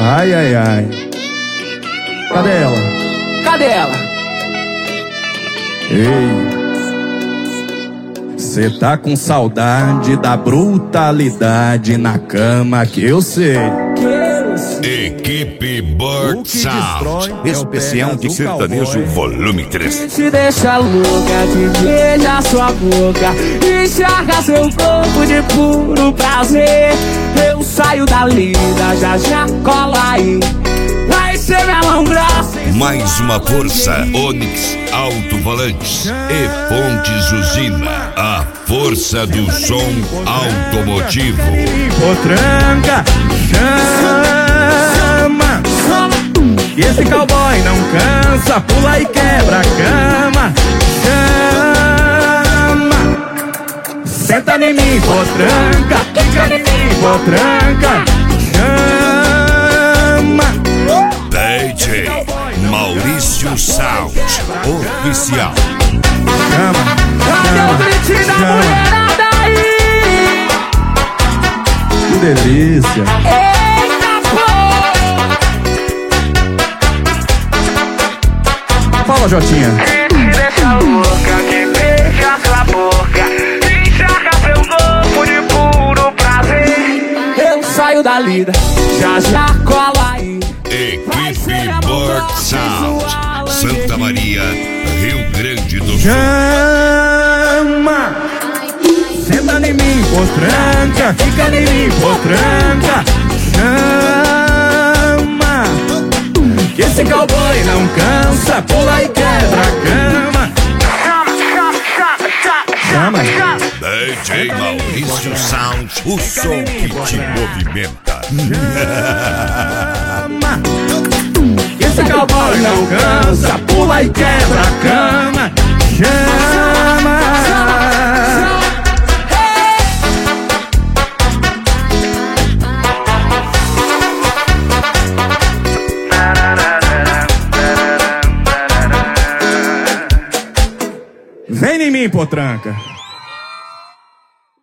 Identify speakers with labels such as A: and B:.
A: Ai, ai, ai. Cadê ela?
B: Cadê ela?
A: Ei, cê tá com saudade da brutalidade na cama que eu sei.
C: Equipe Bird Sound,
D: especial de sertanejo volume 3.
B: Te deixa louca, te beija sua boca, enxerga seu corpo de puro prazer. Eu saio da lida, já já cola aí. Vai ser melão grosso.
C: Mais uma força, Onix Alto-Falantes e Fontes Usina, a força do som automotivo.
A: Potranca, chama. E esse cowboy não cansa, pula e quebra a cama. Chama. Senta em mim, potranca, fica em mim, potranca. Chama.
C: DJ Maurício Sound Oficial.
A: Chama.
B: Cadê o gritinho da mulherada aí?
A: Que delícia.
B: Eita porra!
A: Fala, Jotinha.
B: Te deixa louca, que beija sua boca, enxerga seu corpo de puro prazer. Eu saio da lida, já já cola aí.
C: Equipe Bird Sound, Santa Maria, Rio Grande do Sul.
A: Chama. Senta em mim, potranca, fica em mim, potranca. Chama. Que esse cowboy não cansa, pula e quebra a cama. Chama.
C: DJ Maurício Sound, o som que te movimenta.
A: Chama. Que esse cowboy não cansa, pula e quebra a cama. Chama. Vem em mim, potranca.